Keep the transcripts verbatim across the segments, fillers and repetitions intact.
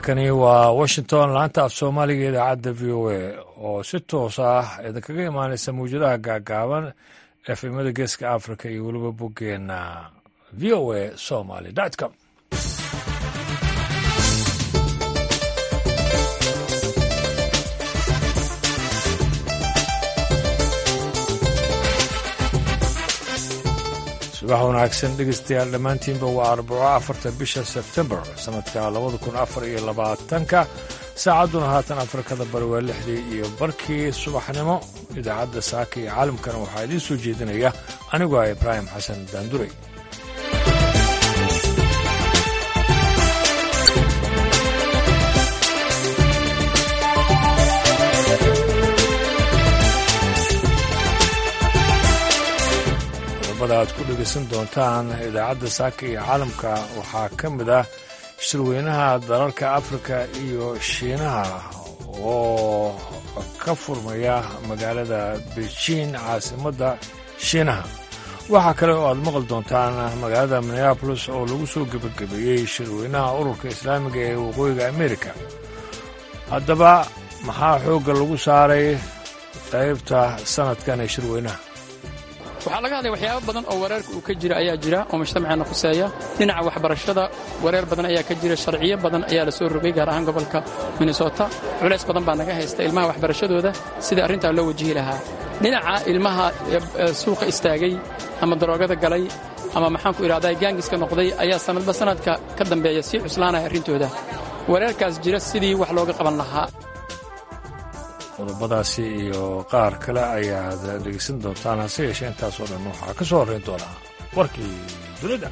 halkani waa washington laanta af soomaaliga idaacadda v o a oo si toos ah idinkaga imaanaysa mawjadaha gaagaaban efemada geeska africa iyo weliba boggeena v o a somaly com subax wanaagsan dhegeystayaal dhammaantiinba waa arbaco afarta bisha sebtembar sanadka labada kun afar iyo labaatanka saacadduna haatan afrikada bari waa lixdii iyo barkii subaxnimo idaacadda saaka iyo caalamkana waxaa idiin soo jeedinaya anigu ah ibraahim xasan daanduray aad ku dhegeysan doontaan idaacadda saaka iyo caalamka waxaa ka mid ah shirweynaha dalalka afrika iyo shiinaha oo ka furmaya magaalada beijing caasimadda shiinaha waxaa kale oo aad maqli doontaan magaalada minneabolis oo lagu soo gebagabeeyey shirweynaha ururka islaamiga ee waqooyiga amerika haddaba maxaa xoogga lagu saaray qaybta sanadkan ee shirweynaha waxaa laga hadlaya waxyaaba badan oo wareerka uu ka jira ayaa jira oo mujtamaceena khuseeya dhinaca waxbarashada wareer badan ayaa ka jira sharciyo badan ayaa la soo rogay gaar ahaan gobolka minnesota culays badan baa naga haysta ilmaha waxbarashadooda sidai arrintaa loo wajihi lahaa dhinaca ilmaha suuqa istaagay ama daroogada galay ama maxaan ku idhahdaa gaangiska noqday ayaa sanadba sanadka ka dambeeya sii cuslaanaya arrintooda wareerkaas jira sidii wax looga qaban lahaa qodobadaasi iyo qaar kale ayaad dhegeysan doontaan hase yeeshee intaasoo dhan waxaa ka soo horrayn doonaa warkii dunida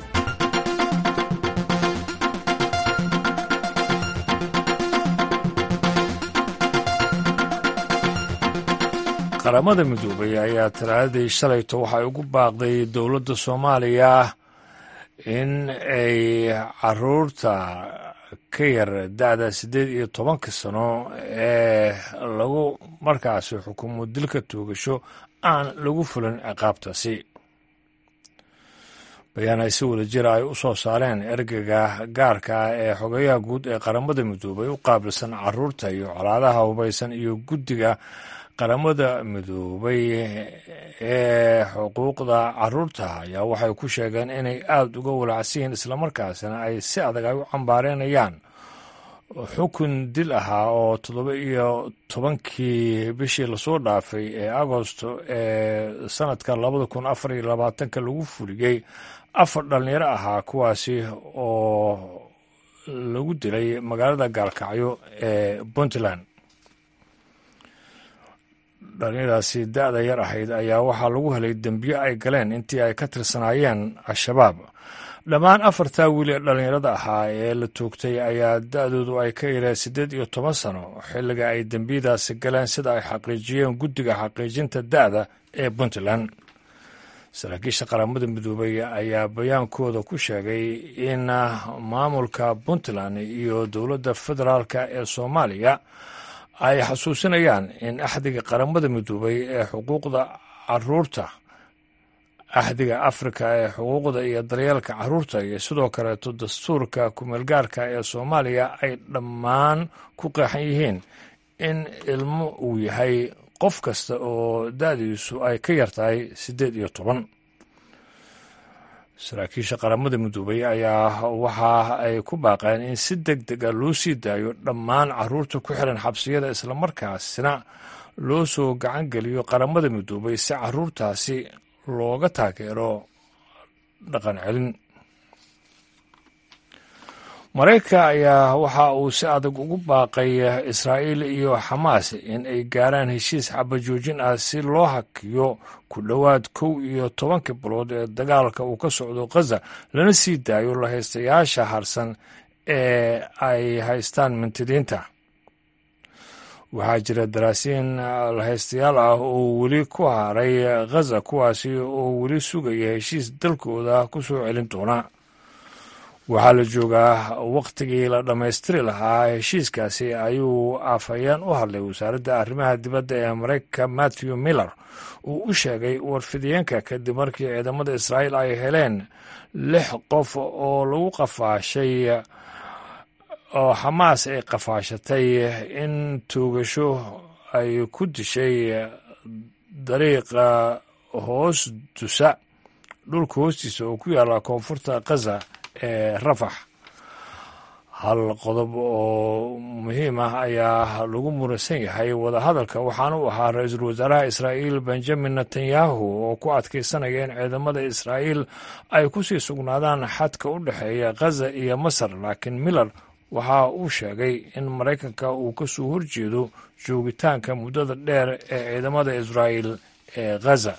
qaramada midoobay ayaa talaadadii shalayto waxay ugu baaqday dowladda soomaaliya in ay carruurta ka yar da'da siddeed iyo tobanka sano ee lagu markaasi xukumo dilka toogasho aan lagu fulin ciqaabtaasi bayaan ay si wada jira ay u soo saareen ergeyga gaarka ah ee xogayaha guud ee qaramada midoobay u qaabilsan carruurta iyo colaadaha hubaysan iyo guddiga qaramada midoobay ee xuquuqda carruurta ayaa waxay ku sheegeen inay aada uga walacsan yihiin islamarkaasina ay si adag ay u cambaareynayaan xukun dil ahaa oo toddoba iyo tobankii bishii lasoo dhaafay ee agosto ee sanadka labada kun afar iyo labaatanka lagu fuliyey afar dhallinyaro ahaa kuwaasi oo lagu dilay magaalada gaalkacyo ee puntland dhallinyadaasi da'da yar ahayd ayaa waxaa lagu helay dembiyo ay galeen intii ay ka tirsanaayeen al-shabaab dhammaan afartaa wiil ee dhallinyarada ahaa ee la toogtay ayaa da'doodu ay ka yareen siddeed iyo toban sano xilliga ay dembiyadaasi galeen sida ay xaqiijiyeen guddiga xaqiijinta da'da ee puntland saraakiisha qaramada midoobay ayaa bayaankooda ku sheegay in maamulka puntland iyo dowladda federaalka ee soomaaliya ay xasuusinayaan in axdiga qaramada midoobay ee xuquuqda carruurta axdiga afrika ee xuquuqda iyo daryeelka carruurta iyo sidoo kaleeto dastuurka kumeelgaarka ee soomaaliya ay dhammaan ku qeexan yihiin in ilmo uu yahay qof kasta oo da'diisu ay ka yar tahay siddeed iyo toban saraakiisha qaramada midoobay ayaa waxa ay ku baaqeen in si deg dega loo sii daayo dhammaan carruurta ku xiran xabsiyada islamarkaasina loo soo gacan geliyo qaramada midoobay si carruurtaasi looga taageero dhaqan celin maraykanka ayaa waxa uu si adag ugu baaqay israa'iil iyo xamaas in ay gaaraan heshiis xabajoojin ah si loo hakiyo ku dhowaad kow iyo tobankii bilood ee dagaalka uu ka socdo khaza lana sii daayo lahaystayaasha harsan ee ay haystaan mintidiinta waxaa jira daraasiin lahaystayaal ah oo weli ku haray khaza kuwaasi oo weli sugaya heshiis dalkooda ku soo celin doona waxaa la joogaa wakhtigii la dhammaystiri lahaa heshiiskaasi ayuu afhayeen u hadlay wasaaradda arrimaha dibadda ee maraykanka matthew miller uu u sheegay warfidiyeenka kadib markii ciidamada israa'iil ay heleen lix qof oo lagu qafaashay oo xamaas ay qafaashatay in tuugasho ay ku dishay dariiqa hoos dusa dhulka hoostiisa oo ku yaalla koonfurta khaza ee rafax. hal qodob oo muhiim ah ayaa lagu muransan yahay wadahadalka, waxaana uu ahaa ra-iisul wasaaraha israa'iil benjamin netanyahu oo ku adkaysanaya in ciidamada israa'iil ay ku sii sugnaadaan xadka u dhexeeya khaza iyo masar. laakiin miller waxa uu sheegay in maraykanka uu ka soo horjeedo joogitaanka muddada dheer ee ciidamada israa'iil ee khaza.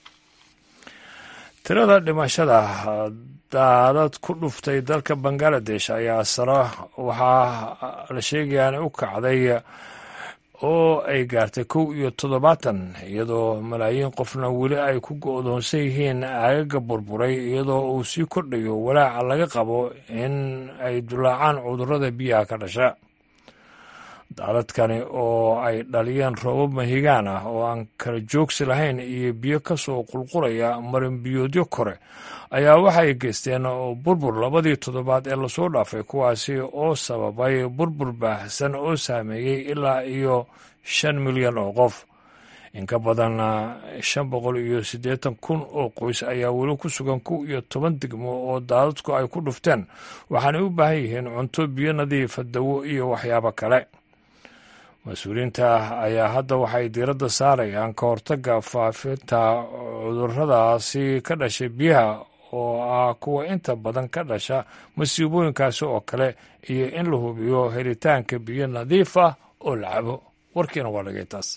tirada dhimashada daadad ku dhuftay dalka bangaladesh ayaa sare waxaa la sheegayaa inay u kacday oo ay gaartay kow iyo toddobaatan, iyadoo malaayiin qofna weli ay ku go'doonsan yihiin aagaga burburay, iyadoo uu sii kordhayo walaaca laga qabo in ay dulaacaan cudurrada biyaha ka dhasha. daadadkani oo ay dhaliyeen roobab mahigaan ah oo aan kala joogsi lahayn iyo biyo ka soo qulqulaya marinbiyoodyo kore ayaa waxay geysteen burbur labadii toddobaad ee lasoo dhaafay, kuwaasi oo sababay burbur baahsan oo saameeyey ilaa iyo shan milyan oo qof. in ka badan shan boqol iyo siddeetan kun oo qoys ayaa weli ku sugan kow iyo toban degmo oo daadadku ay ku dhufteen, waxaanay u baahan yihiin cunto, biyo nadiifa, dawo iyo waxyaabo kale. mas-uuliyiinta ayaa hadda waxay diiradda saarayaan ka hortagga faafinta cudurradaasi ka dhashay biyaha oo ah kuwa inta badan ka dhasha masiibooyinkaasi oo kale, iyo in la hubiyo helitaanka biyo nadiif ah oo la cabo. warkiina waa dhagay taas.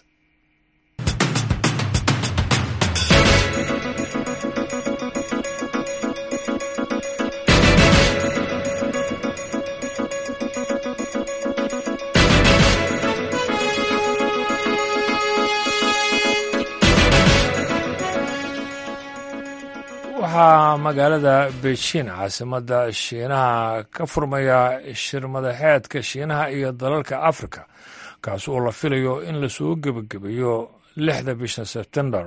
waxaa magaalada beijing caasimadda shiinaha ka furmaya shir madaxeedka shiinaha iyo dalalka afrika, kaas oo la filayo in lasoo gebagabeeyo lixda bisha sebtembar.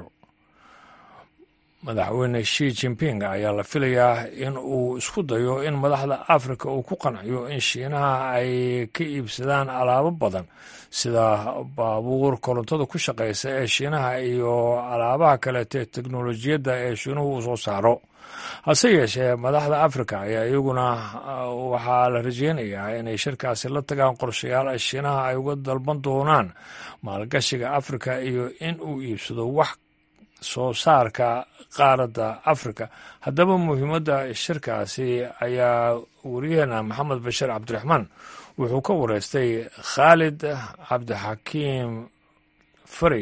madaxweyne shi jinping ayaa la filayaa in uu isku dayo in madaxda afrika uu ku qanciyo in shiinaha ay ka iibsadaan alaabo badan sida baabuur korontada ku shaqaysa ee shiinaha iyo alaabaha kaleete teknolojiyadda ee shiinuhu uu soo saaro. hase yeeshee madaxda afrika ayaa iyaguna waxaa la rajeynayaa inay shirkaasi la tagaan qorshayaal shiinaha ay uga dalban doonaan maalgashiga afrika iyo in uu iibsado wax soo saarka qaaradda afrika. haddaba muhiimadda shirkaasi ayaa wariyaheena maxamed bashir cabdiraxmaan wuxuu ka wareystay khaalid cabdixakiim faray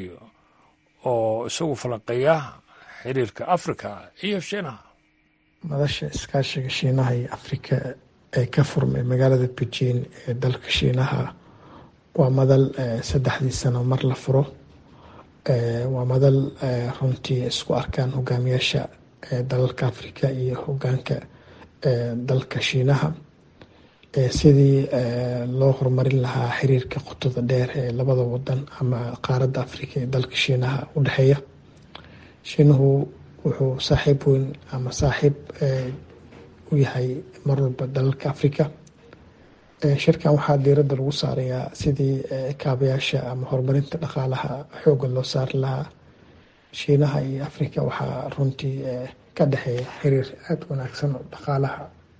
oo isagu falanqeeya xiriirka afrika iyo shiinaha. madasha iskaashiga shiinaha iyo afrika ee ka furmay magaalada beijing ee dalka shiinaha waa madal saddexdii sano mar la furo. waa madal runtii isku arkaan hogaamiyaasha dalalka afrika iyo hogaanka dalka shiinaha sidii loo horumarin lahaa xiriirka qotada dheer ee labada wadan ama qaaradda afrika ee dalka shiinaha u dhexeeya. shiinuhu wuxuu saaxiib weyn ama saaxiib u yahay mar walba dalalka afrika. shirkan waxaa diiradda lagu saarayaa sidii kaabayaasha ama horumarinta dhaqaalaha xooga loo saari lahaa. shiinaha iyo afrika waxaa runtii ka dhexeeya xiriir aada wanaagsan oo dhaqaalaha.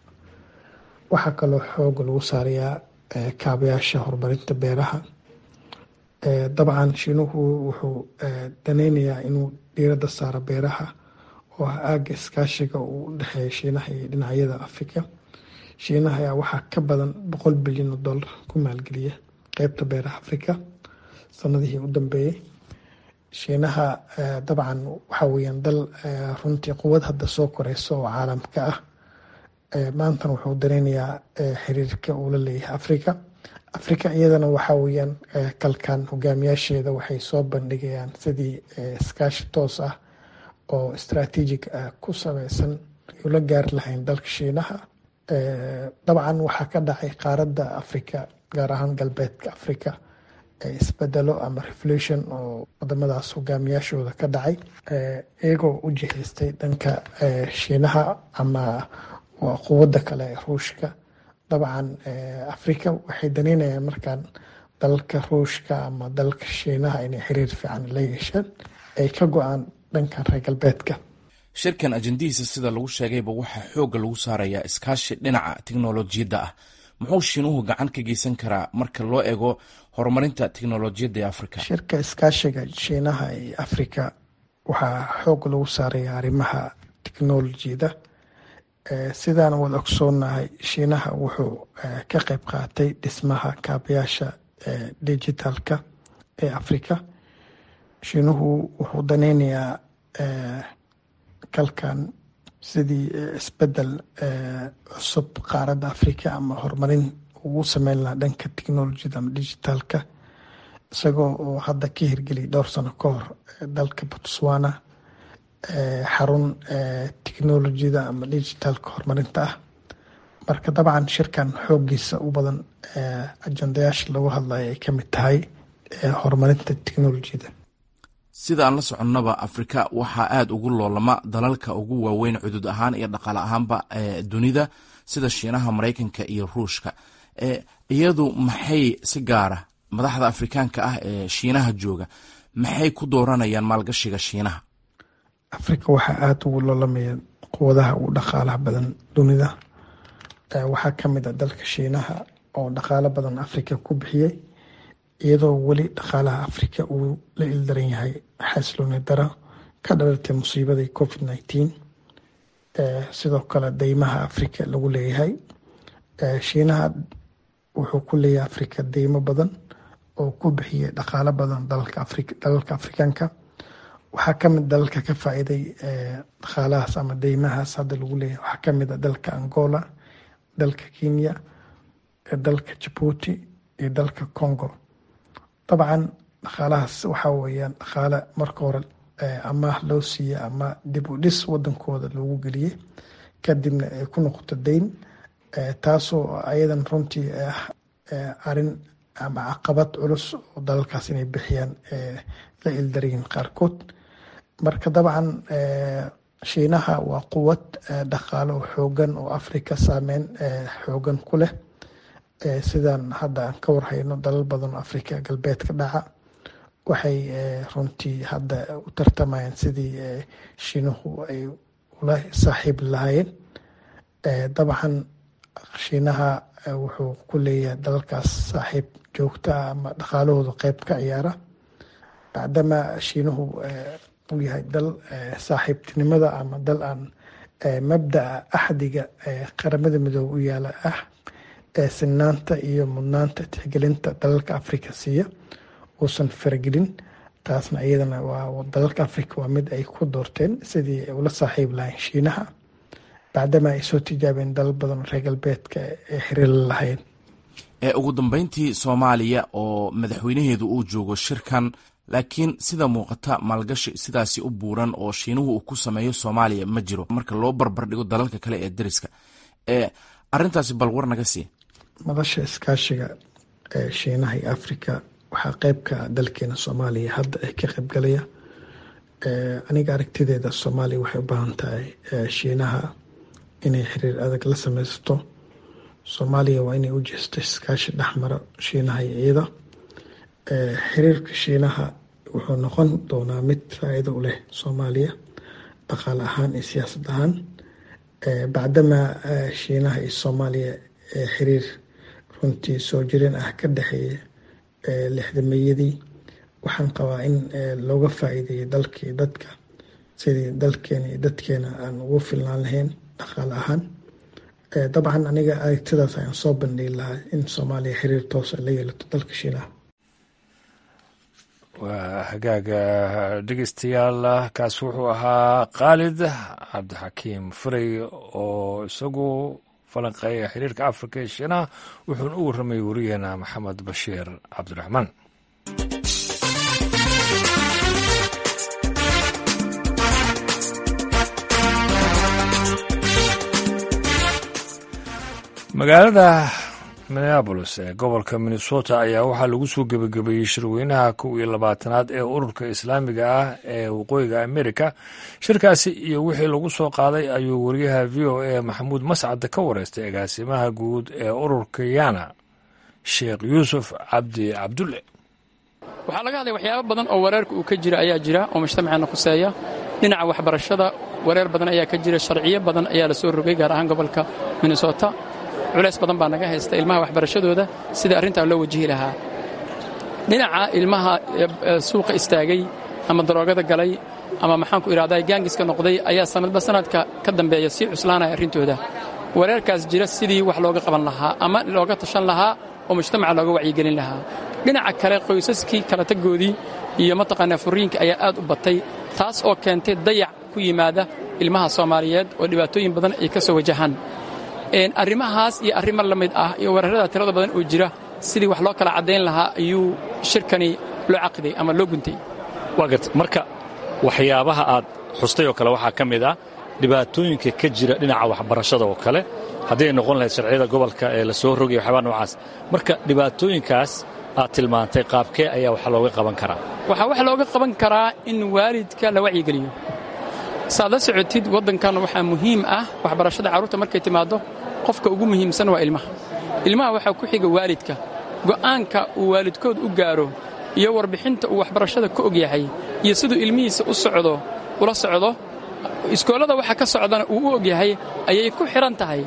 waxaa kaloo xooga lagu saarayaa kaabayaasha horumarinta beeraha. dabcan shiinuhu wuxuu daneynayaa inuu diiradda saaro beeraha oo ah aaga iskaashiga uu u dhexeeya shiinaha iyo dhinacyada afrika. shiinaha ayaa waxaa ka badan boqol bilyan oo dollar ku maalgeliya qeybta beeraha afrika sanadihii u dambeeyey. shiinaha dabcan waxaa weyaan dal runtii quwad hadda soo koreysa oo caalamka ah. maantana wuxuu dareynayaa xiriirka uu la leeyahay afrika. afrika iyadana waxaa weyaan kalkaan hogaamiyaasheeda waxay soo bandhigayaan sidii iskaashi toos ah oo istraatiijig ah ku sameysan ula gaari lahayn dalka shiinaha. dabcan waxaa ka dhacay qaaradda afrika gaar ahaan galbeedka afrika isbedelo ama revolution oo wadamadaas hogaamiyaashooda ka dhacay iyagoo u jihaystay dhanka shiinaha ama quwadda kale ee ruushka. dabcan afrika waxay daneynayaan markaan dalka ruushka ama dalka shiinaha inay xiriir fiican la yeeshaan ay ka go-aan dhankan reer galbeedka. shirkan ajendihiisa sida lagu sheegayba waxaa xoogga lagu saarayaa iskaashi dhinaca tiknolojiyadda ah. muxuu shiinuhu gacan ka geysan karaa marka loo eego horumarinta tiknolojiyadda ee afrika? shirka iskaashiga shiinaha ee afrika waxaa xoog lagu saaraya arrimaha tiknolojiyada. sidaan wada ogsoonahay shiinaha wuxuu ka qayb qaatay dhismaha kaabayaasha digitalka ee afrika. shiinuhu wuxuu daneynayaa kalkan sidii isbedel cusub qaaradda afrika ama horumarin ugu sameyn lahaa dhanka technolojiyada ama digitalka, isagoo oo hadda ka hirgeliyay dhowr sano ka hor dalka botswana xarun technolojiyada ama digitalka horumarinta ah. marka dabcan shirkan xoogiisa u badan ajendayaasha lagu hadlayo ay kamid tahay horumarinta technolojiyada. sida aan la soconnaba afrika waxaa aada ugu loolama dalalka ugu waaweyn cudud ahaan iyo dhaqaale ahaanba dunida sida shiinaha, maraykanka iyo ruushka. iyadu maxay si gaara madaxda afrikaanka ah ee shiinaha jooga maxay ku dooranayaan maalgashiga shiinaha? afrika waxaa aada ugu loolamaya quwadaha ugu dhaqaalaha badan dunida. waxaa kamid a dalka shiinaha oo dhaqaalo badan afrika ku bixiyey, iyadoo weli dhaqaalaha afrika uu la ildaran yahay xasilooni daro ka dhalatay musiibadii covid nineteen. sidoo kale deymaha afrika lagu leeyahay. shiinaha wuxuu ku leeyahay afrika deymo badan oo ku bixiyay dhaqaalo badan dalalka afrika dalalka afrikaanka. waxaa kamid dalalka ka faa'iiday dhaqaalahaas ama deymahaas hadda lagu leeyahay waxaa kamid a dalka Angola, dalka Kenya, dalka Djibouti iyo dalka Congo. dabcan dhaqaalahaas waxaa weeyaan dhaqaale marka hore amaah loo siiyey ama dib u dhis wadankooda loogu geliyey, kadibna ay ku noqoto deyn, taasoo ayadan runtii ah arin ama caqabad culus oo dalalkaas inay bixiyaan la ildaryin qaarkood. marka dabcan shiinaha waa quwad dhaqaale oo xoogan oo afrika saameyn xoogan ku leh. sidaan hadda aan ka warhayno dalal badan oo afrika galbeedka dhaca waxay runtii hadda u tartamayaan sidii shiinuhu ay ula saaxiib lahaayeen. dabcan shiinaha wuxuu ku leeyahay dalalkaas saaxiib joogta ah ama dhaqaalahooda qeyb ka ciyaara, bacdama shiinuhu uu yahay dal saaxiibtinimada ama dal aan mabda'a axdiga qaramada midoobe u yaala ah sinaanta iyo mudnaanta tixgelinta dalalka afrika siiya uusan faragelin. taasna iyadana waa dalalka afrika waa mid ay ku doorteen sidii ay ula saaxiib lahayn shiinaha, bacdama ay soo tijaabeen dalal badan reer galbeedka ee xiriir la lahayn. ugu dambeyntii soomaaliya oo madaxweynaheedu uu joogo shirkan, laakiin sida muuqata maalgashi sidaasi u buuran oo shiinuhu uu ku sameeyo soomaaliya ma jiro marka loo barbar dhigo dalalka kale ee dariska. arintaasi bal war naga sii. madasha iskaashiga ee shiinaha iyo afrika waxaa qeyb ka dalkeena soomaaliya hadda ay ka qeybgalaya. aniga aragtideeda soomaaliya waxay u baahan tahay shiinaha inay xiriir adag la sameysato. soomaaliya waa inay u jeesto iskaashi dhexmara shiinaha iyo iyada. xiriirka shiinaha wuxuu noqon doonaa mid faa'iido u leh soomaaliya dhaqaale ahaan iyo siyaasad ahaan, bacdama shiinaha iyo soomaaliya xiriir runtii soo jireen ah ka dhexeeya lixdameeyadii. waxaan qabaa in looga faa'iideeyo dalkii dadka sidii dalkeena iyo dadkeena aan ugu filnaan lahayn dhaqaale ahaan. dabcan aniga aragtidaas ayaan soo bandhigi lahaa in soomaaliya xiriir toosa la yeelato dalka shiinaha. waa hagaaga dhegeystayaal, kaas wuxuu ahaa khaalid cabdixakiim furay oo isagu falanqeeya xiriirka afrika ee shiinaha, wuxuuna u warramay wariyaheena maxamed bashiir cabdiraxmaan. magaalada minneabolis ee gobolka minnesota ayaa waxaa lagu soo gebagabeeyey shirweynaha kow iyo labaatanaad ee ururka islaamiga ah ee waqooyiga amerika. shirkaasi iyo wixii lagu soo qaaday ayuu wariyaha v o a maxamuud mascad ka wareystay agaasimaha guud ee ururka yana sheekh yuusuf cabdi cabdulle. waxaa laga hadlay waxyaabo badan oo wareerka uu ka jira ayaa jira oo mujtamaceena khuseeya. dhinaca waxbarashada wareer badan ayaa ka jira, sharciyo badan ayaa la soo rogay gaar ahaan gobolka minnesota. culays badan baa naga haysta ilmaha waxbarashadooda sida arrintaa loo wajihi lahaa. dhinaca ilmaha suuqa istaagay ama daroogada galay ama maxaanku idhahdaa gaangiska noqday ayaa sanadba sanadka ka dambeeya sii cuslaanaya arrintooda. wareerkaas jira sidii wax looga qaban lahaa ama looga tashan lahaa oo mujtamaca looga wacyigelin lahaa. dhinaca kale qoysaskii kala tagoodii iyo mataqaanaa furiinka ayaa aad u batay, taas oo keentay dayac ku yimaada ilmaha Soomaaliyeed oo dhibaatooyin badan ay ka soo wajahaan. arrimahaas iyo arrimo la mid ah iyo weerarada tirada badan oo jira sidii wax loo kala caddayn lahaa ayuu shirkani loo caqiday ama loo guntay. waa garta marka waxyaabaha aad xustay oo kale waxaa ka mid ah dhibaatooyinka ka jira dhinaca waxbarashada oo kale haddii ay noqon lahayd sharciyada gobolka ee la soo rogay waxyaabaa noocaas. marka dhibaatooyinkaas aad tilmaantay qaabkee ayaa wax looga qaban karaa? waxaa wax looga qaban karaa in waalidka la wacyigeliyo. saad la socotid waddankan waxaa muhiim ah waxbarashada carruurta markay timaado qofka ugu muhiimsan waa ilmaha. ilmaha waxaa ku xiga waalidka. go'aanka uu waalidkood u gaaro iyo warbixinta uu waxbarashada ka og yahay iyo siduu ilmihiisa u socdo ula socdo iskoolada waxa ka socdana uu u og yahay ayay ku xiran tahay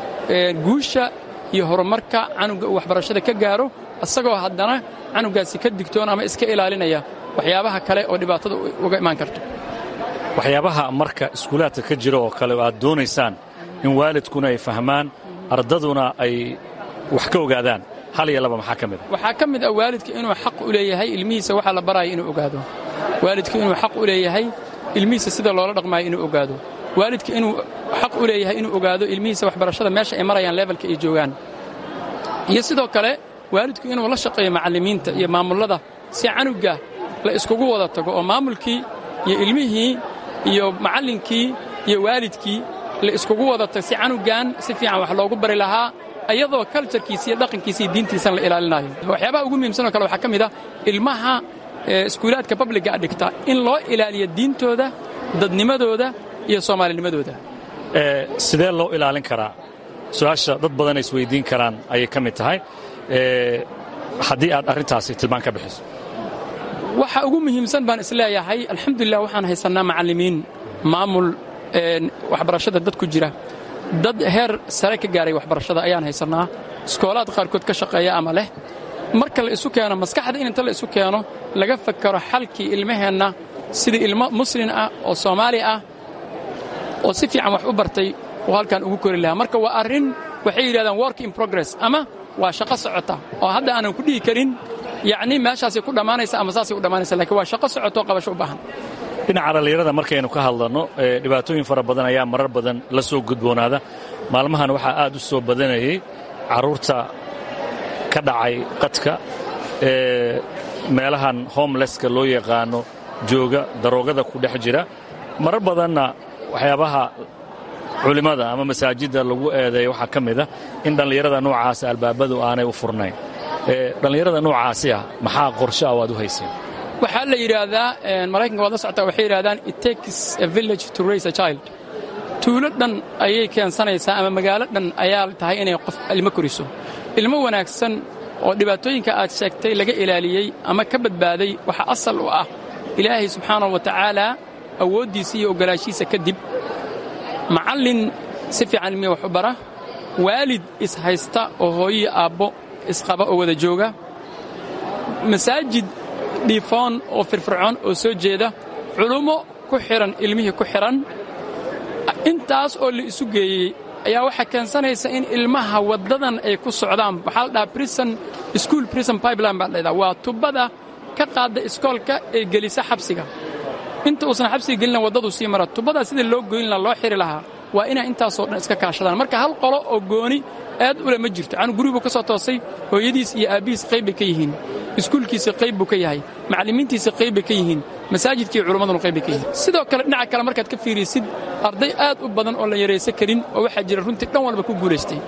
guusha iyo horumarka canuga uu waxbarashada ka gaaro, isagoo haddana canugaasi ka digtoon ama iska ilaalinaya waxyaabaha kale oo dhibaatada uga imaan karto. waxyaabaha marka iskuulaadka ka jira oo kale aad doonaysaan in waalidkuna ay fahmaan ardaduna ay wax ka ogaadaan hal iyo laba maxaa ka mid ah? waxaa ka mid ah waalidka inuu xaq u leeyahay ilmihiisa waxa la barayo inuu ogaado. waalidka inuu xaq u leeyahay ilmihiisa sida loola dhaqmaayo inuu ogaado. waalidka inuu xaq u leeyahay inuu ogaado ilmihiisa waxbarashada meesha ay marayaan levelka ay joogaan. iyo sidoo kale waalidku inuu la shaqeeyo macallimiinta iyo maamulada si canuga la iskugu wada tago oo maamulkii iyo ilmihii iyo macallinkii iyo waalidkii la iskugu wada tago si canugan si fiican wax loogu bari lahaa ayadoo culturekiisa iyo dhaqankiisa iyo diintiisa la ilaalinayo. waxyaabaha ugu muhiimsan oo kale waxaa ka mid ah ilmaha iskuulaadka publiga dhigta in loo ilaaliyo diintooda, dadnimadooda iyo soomaalinimadooda. ee sidee loo ilaalin karaa? su'aasha dad badan ay isweydiin karaan ayay ka mid tahay. ee haddii aad arrintaasi tilmaan ka bixiso. waxa ugu muhiimsan baan isleeyahay alxamdulillah waxaan haysanaa macallimiin maamul waxbarashada dad ku jira, dad heer sare ka gaaray waxbarashada ayaan haysanaa, iskoolaad qaarkood ka shaqeeya ama leh. marka la isu keeno maskaxda in inta la isu keeno laga fakaro xalkii ilmaheenna sidii ilmo muslin ah oo Soomaali ah oo si fiican wax u bartay oo halkan ugu kori lahaa. marka waa arrin waxay yiraahdaan work in progress ama waa shaqo socota oo hadda aanan ku dhigi karin yacni meeshaas ku dhamaanaysa ama saas u dhamaanaysa, laakiin waa shaqo socoto qabasho u baahan. dhinaca dhalinyarada markaynu ka hadlanno dhibaatooyin fara badan ayaa marar badan la soo gudboonaada. maalmahan waxaa aad u soo badanayay carruurta ka dhacay qadka ee meelahan homelesska loo yaqaano jooga daroogada ku dhex jira. marar badanna waxyaabaha culimmada ama masaajidda lagu eedeeyo waxaa ka mid ah in dhallinyarada noocaasa albaabadu aanay u furnayn. dhallinyarada noocaasi ah maxaa qorshe ah waad u hayseen? waxaa la yidhaahdaa maraykanka waad la socotaa waxay yidhahdaan it takes a village to raise a child. tuulo dhan ayay keensanaysaa ama magaalo dhan ayaa tahay inay qof ilmo koriso. ilmo wanaagsan oo dhibaatooyinka aad sheegtay laga ilaaliyey ama ka badbaaday waxaa asal u ah ilaahay subxaanahu wa tacaala awooddiisa iyo ogolaashiisa kadib macallin si fiican ilmihi wax u bara, waalid is haysta oo hooyiyo aabbo isqaba oo wada jooga, masaajid dhiifoon oo firfircoon oo soo jeeda, culummo ku xidhan ilmihii ku xidhan. intaas oo la isu geeyey ayaa waxaa keensanaysa in ilmaha waddadan ay ku socdaan. waxaa la dhahaa prison school prison pipeline baa la dhahaa, waa tubada ka qaadda iskoolka ee gelisa xabsiga. inta uusan xabsiga gelina waddadu sii mara tubadaa sidii loo goyn lahaa loo xiri lahaa waa inay intaasoo dhan iska kaashadaan. marka hal qolo oo gooni aad ule ma jirto. canug guri buu ka soo toosay, hooyadiis iyo aabbihiis qayb bay ka yihiin, iskuulkiisa qayb buu ka yahay, macallimiintiisa qayb bay ka yihiin, masaajidkii culimmaduna qayb bay ka yihiin. sidoo kale dhinaca kale markaad ka fiirisid arday aad u badan oo la yaraysan karin oo waxaa jira runtii dhan walba ku guulaystay.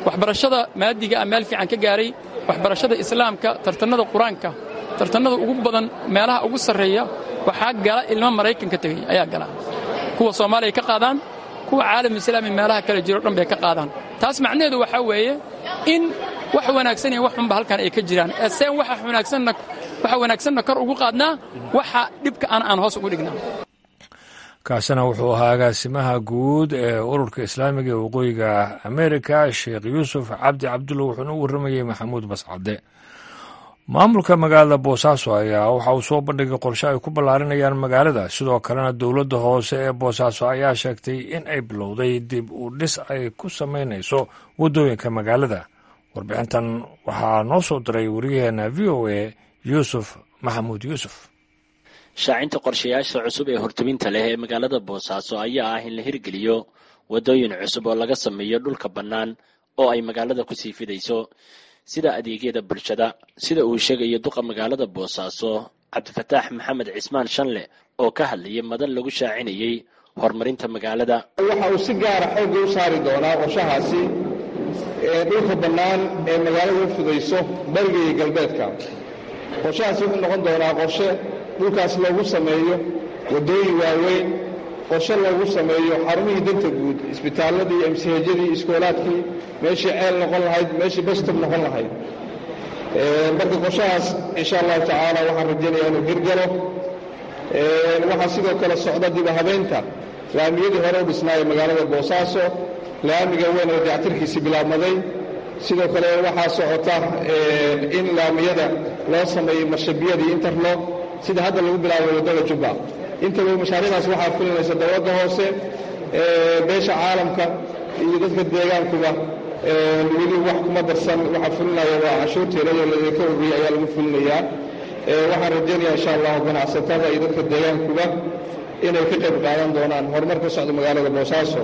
waxbarashada maadiga meel fiican ka gaaray waxbarashada islaamka tartanada quraanka tartanada ugu badan meelaha ugu sareeya waxa gala ilmo Mareykanka tagay ayaa gala kuwa Soomaaliya ka qaadaan kuwa caalam islaami meelaha kala jiro dhan bay ka qaadaan taas macnaheedu waxa weeye in wax wanaagsan iyo wax xun ba halkan ay ka jiraan aseen waxa wanaagsanna waxa wanaagsanna kor ugu qaadnaa waxa dhibka aan aan hoos ugu dhignaa kaasina wuxuu ahaa agaasimaha guud ee ururka islaamiga ee waqooyiga Amerika Sheekh Yuusuf Cabdi Cabdulla wuxuuna u warramayay Maxamuud Bascade maamulka magaalada Boosaaso ayaa waxa uu soo bandhigay qorshe ay ku ballaarinayaan magaalada sidoo kalena dowladda hoose ee Boosaaso ayaa sheegtay in ay bilowday dib u dhis ay ku sameynayso wadooyinka magaalada warbixintan waxaa noo soo diray wariyaheena V O A Yuusuf Maxamuud Yuusuf shaacinta qorshayaasha cusub ee hortobinta leh ee magaalada Boosaaso ayaa ah in la hirgeliyo wadooyin cusub oo laga sameeyo dhulka bannaan oo ay magaalada ku sii fidayso sida adeegyada bulshada sida uu sheegay duqa magaalada Boosaaso Cabdifataax Maxamed Cismaan Shanle oo ka hadlayay madan lagu shaacinayay horumarinta magaalada waxa uu si gaar ah xoog u saari doonaa qorshahaasi ee dhulka bannaan ee magaalada u fidayso bariga iyo galbeedka qorshahaasi wuxuu noqon doonaa qorshe dhulkaas loogu sameeyo wadooyin waaweyn qorshe loogu sameeyo xarumihii danta guud isbitaaladii imsihajadii iskoolaadkii meeshii ceel noqon lahayd meeshii bastob noqon lahayd marka qorshahaas insha allahu tacaala waxaan rajaynayaa inuu hirgalo waxaa sidoo kale socda dib habeynta laamiyadii hore u dhisnaayay magaalada Boosaaso laamiga weyn oo dayactirkiisii bilaabmaday sidoo kale waxaa socota in laamiyada loo sameeyo mashabiyadii interlock sida hadda lagu bilaabo wadada Jubba inta loo mashaariicdaas waxaa fulinaysa dawladda hoose ee beesha caalamka iyo dadka deegaankuba ee weli wax kuma darsan waxa fulinaya waa cashuurteeda iyo la ka ururiyo ayaa lagu fulinayaa ee waxaan rajaynayaa insha Allah ganacsatada iyo dadka deegaankuba inay ka qayb qaadan doonaan horumarka socda magaalada Boosaaso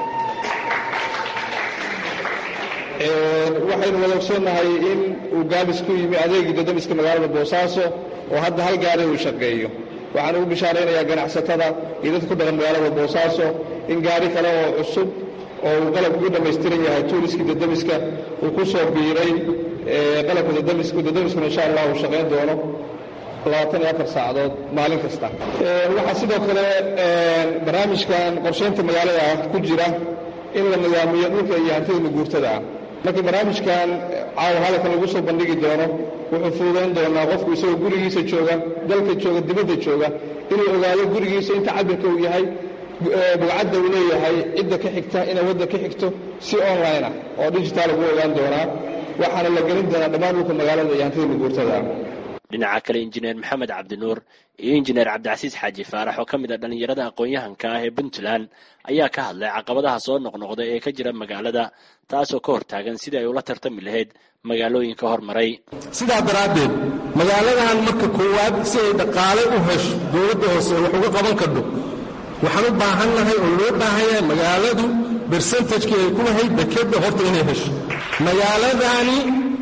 ee waxaynu wada ogsoonahay in uu gaabis ku yimi adeegii dadamiska magaalada Boosaaso oo hadda hal gaari uu shaqeeyo waxaan ugu bishaaraynayaa ganacsatada iyo dadka ku dhaqan magaalada Boosaaso in gaari kale oo cusub oo uu qalabku dhameystiran yahay tuuliskii dadamiska uu ku soo biiray ee qalabka dadamiska dadamiska insha Allah uu shaqeyn doono labaatan iyo afar saacadood maalin kasta ee waxa sidoo kale ee barnaamijkan qorsheynta magaalada ku jira in la nidaamiyo dhulka iyo hantida guurtada ah marka barnaamijkan caawa halka lagu soo bandhigi doono wuxuu fududeyn doonaa qofku isagoo gurigiisa jooga dalka jooga dibadda jooga inuu ogaado gurigiisa inta cabirka uu yahay bugcadda uu leeyahay cidda ka xigta inay wadda ka xigto si online ah oo digital ugu ogaan doonaa waxaana la gelin doonaa dhammaan dhulka magaalada iyo hantida guurtada dhinaca kale injineer Maxamed Cabdinuur iyo injineer Cabdicasiis Xaaji Faarax oo kamid ah dhalinyarada aqoon-yahanka ah ee Puntland ayaa ka hadlay caqabadaha soo noqnoqda ee ka jira magaalada taasoo ka hortaagan sidii ay ula tartami lahayd magaalooyinka hormaray sidaa daraaddeed magaaladan marka koowaad si ay dhaqaale u hesho dowladda hoose wax uga qaban karto waxaan u baahannahay oo loo baahan yahay magaaladu percentage-kii ay ku lahayd dekedda horta inay hesho magaaladani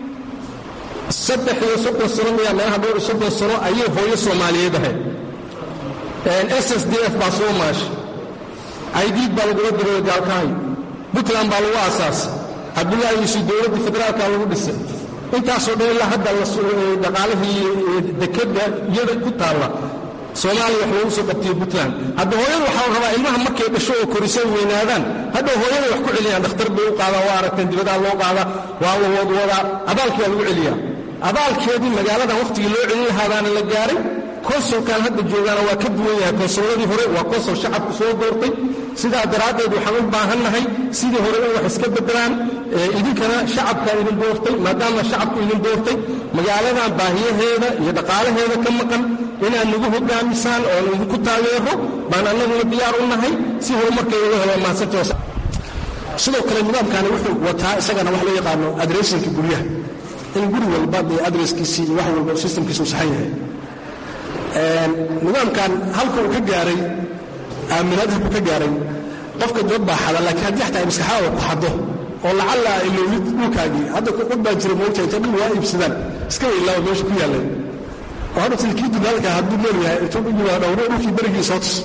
saddex iyo soddon sano miyaa meelaha dhowr iyo soddon sano ayay hooyo Soomaaliyeed ahayd S S D F baa soo maashay aydiid baa lagula diray gaalkaayo Puntland baa lagu aasaasay Cabdullaahi Yuusuf dowladda federaalka lagu dhisay intaasoo dhan ilaa hadda dhaqaalihii dekedda iyada ku taalla Soomaaliya wax lagu soo qabtay Puntland hadda hooyada waxaa la rabaa ilmaha markay dhasho oo korisay weynaadaan hadda hooyada wax ku celiyaan dhakhtar bay u qaadaa waa aragteen dibadda loo qaadaa waa la wadwada abaalkii lagu celiyaa abaalkeedii magaalada waqtigii loo celin lahaadaana la gaaray konsolkan hadda joogaana waa ka duwan yahay konsoladii hore waa konsol shacabku soo doortay sidaa daraaddeed waxaan u baahannahay sidii hore in wax iska bedelaan idinkana shacabka idin doortay maadaama shacabku idin doortay magaaladan baahiyaheeda iyo dhaqaalaheeda ka maqan inaad nagu hogaamisaan oo idinku taageero baan annaguna diyaar u nahay si horumarkeeda loo helo mahadsantahay sidoo kale nidaamkani wuxuu wataa isagana wax loo yaqaano adressinka guryaha in guri walba iyo adresskiisii iyo wax walba systemkiisu saxan yahay nidaamkan halka uu ka gaaray aaminaad halku ka gaaray qofka dad baa xada laakiin haddii xataa maskaxaada ku xado oo lacala ilowid dhulkaagii hadda ku baa jira moogta inta dhul waa iibsadaan iska ilaawa meesha ku yaalay oo hadda tilkiidu dalka hadduu leeyahay intuu u yimaado dhowro dhulkii berigii soo tus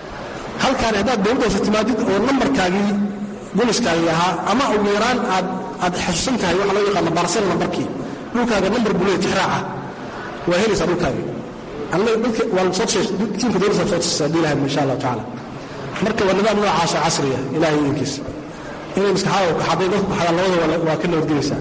halkaan haddaad dowladdaasi timaadid oo nambarkaagii boliskaagii ahaa ama ugu yaraan aad aad xasuusan tahay waxa loo yaqaano barsel nambarkii dhulkaaga nambar buleet raaca waa helaysaa dhulkaaga annaga dadka waa soo tiimka dowladda soo tusaysa haddii ilahay insha allahu tacaala marka waa nidaam noocaas oo casriya ilahay idinkiisa inay maskaxaada kaxaday dadku kaxadaan labada waa ka nabadgelaysaa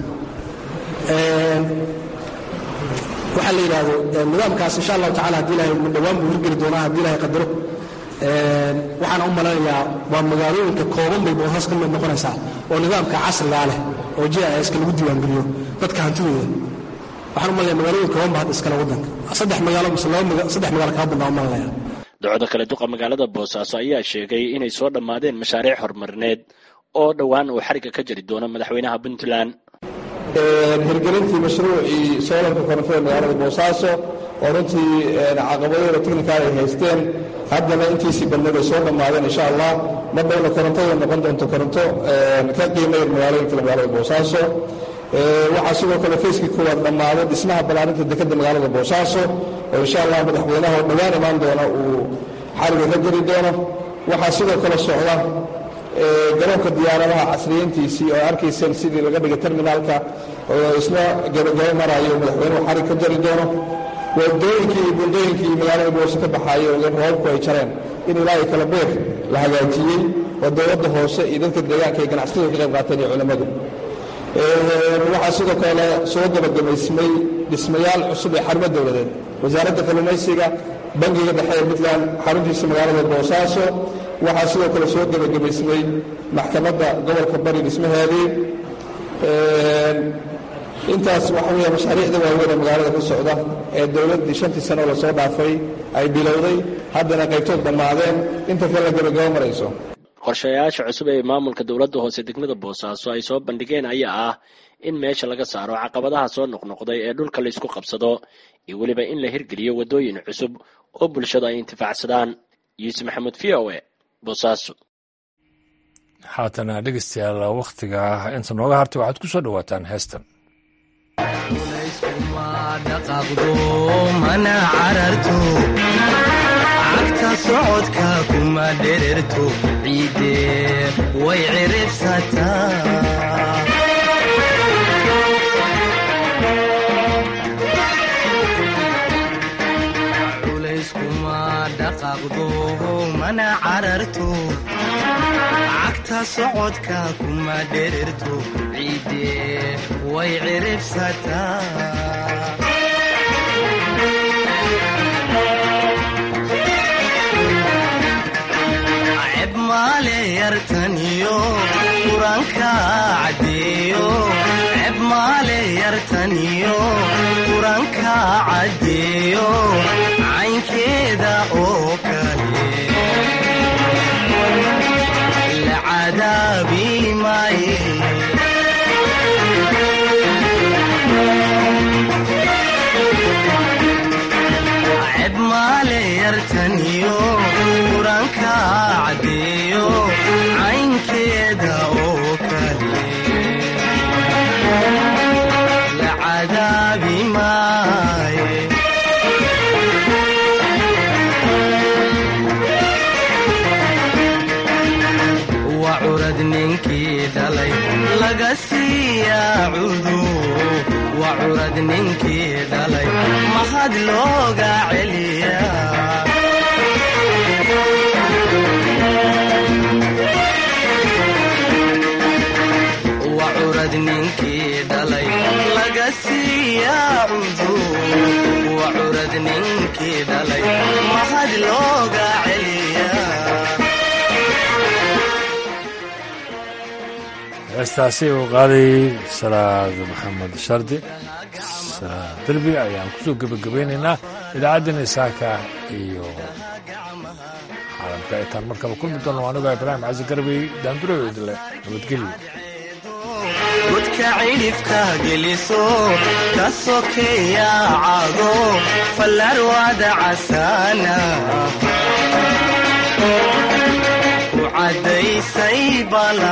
waxaa la yidhaahdo nidaamkaas insha allahu tacala haddii ilahay dhowaan buu hirgeli doonaa haddii ilahay qadaro waxaan u malanayaa waa magaalooyinka kooban bay boosaas ka mid noqonaysaa oo nidaamka casrigaa leh oo j i s ka lagu diiwaangeliyo dadka hantidooda waxaan u malanaya magaalooyin kooban ba hadda iskale waddanka saddex magaalo mise laba saddex magaalo kaa badnaa u malanaya docdo kale duqa magaalada boosaaso ayaa sheegay inay soo dhammaadeen mashaariic horumarineed oo dhowaan uu xarigga ka jari doono madaxweynaha puntland hirgelintii mashruucii soolanka korontada magaalada boosaaso oo runtii caqabadooda tiknikaal ay haysteen haddana intiisii badneed ay soo dhammaadeen insha allah mar dhowna korontada noqon doonto koronto ka qiimayar magaalooyinka magaalada boosaaso waxaa sidoo kale fayskii koowaad dhammaaday dhismaha ballaarinta dekedda magaalada boosaaso oo insha allah madaxweynaha oo dhowaan imaan doona uu xarigga ka jari doono waxaa sidoo kale socda garoonka diyaaradaha casriyeyntiisii oo arkayseen sidii laga dhigay terminaalka oo isna gabagabo maraayo madaxweynuhu xarig ka jari doono wadooyinkii iyo buundooyinkii iyo magaalada boose ka baxaaya oo roobabku ay jareen in ilaahay kala beer la hagaajiyey oo dowladda hoose iyo dadka deegaanka ay ganacsatada ka qayb qaateen iyo culimmadu waxaa sidoo kale soo gabagabaysmay dhismayaal cusub ee xarumo dowladeed wasaaradda kalluumaysiga bangiga dhexe ee puntland xaruntiisa magaalada boosaaso waxaa sidoo kale soo gabagabaysmay maxkamadda gobolka bari dhismaheedii intaas waxa weya mashaariicda waaweyn ee magaalada ka socda ee dowladdii shantii sano lasoo dhaafay ay bilowday haddana qaybtood dhammaadeen inta kale la gabagabo marayso qorshayaasha cusub ee maamulka dowladda hoose degmada boosaaso ay soo bandhigeen ayaa ah in meesha laga saaro caqabadaha soo noqnoqday ee dhulka laysku qabsado iyo weliba in la hirgeliyo waddooyin cusub oo bulshadu ay intifaacsadaan yuusuf maxamuud v o e boosaaso haatana dhegeystayaal wakhtiga inta nooga hartay waxaad ku soo dhowaataan heestan dhaqaaqdo mana cararto cagta socodka kuma dhererto ciide way ciribsataa culayskuma dhaqaaqdo mana cararto cagta socodka kuma dhererto ciide way ciribsataa ceb maale yartaniyo quranka caddeeyo ceb maale yartaniyo quranka caddeeyo caynkeeda oo kale la cadaabi maaye ceb maale yartaniyo quranka caddeeyo caynkeeda oo kale la cadaabi maaye waa curad ninkii dhalay laga siiyaa cudur waa curad ninkii dhalay mahad looga celiyaa waa curad ninkii dhalay laga siiyaa cudur waa curad ninkii dhalay mahad looga celiyaa heestaasi uu qaaday salaad maxamed shardi salaad derbi ayaan kusoo gebagabaynaynaa idaacaddana isaaka iyo caalamka itaan markaba kulmi doono anigo ibraahim casi garbey daanduroydle nabadgelyo godka cidhifka geliso ka sokeeya cago fallarwada casaana ku caddaysay bala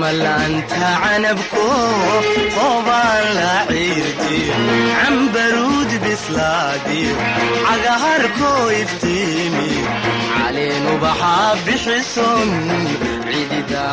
malanta canabko qobaan la ciirtiyo cambaruud bislaadiyo cagaharko iftiimiyo caleen ubaxaa bixison